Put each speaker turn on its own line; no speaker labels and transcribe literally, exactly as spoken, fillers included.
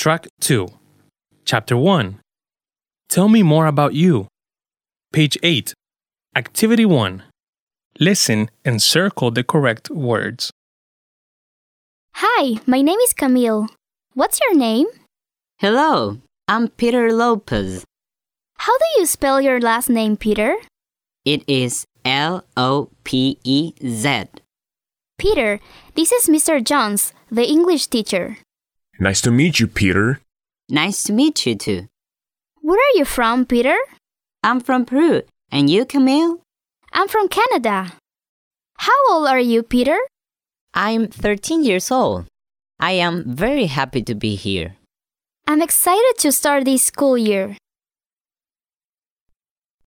Track two. Chapter one. Tell me more about you. Page eight. Activity one. Listen and circle the correct words.
Hi, my name is Camille. What's your name?
Hello, I'm Peter Lopez.
How do you spell your last name, Peter?
It is L O P E Z.
Peter, this is Mister Jones, the English teacher.
Nice to meet you, Peter.
Nice to meet you too.
Where are you from, Peter?
I'm from Peru. And you, Camille?
I'm from Canada. How old are you, Peter?
I'm thirteen years old. I am very happy to be here.
I'm excited to start this school year.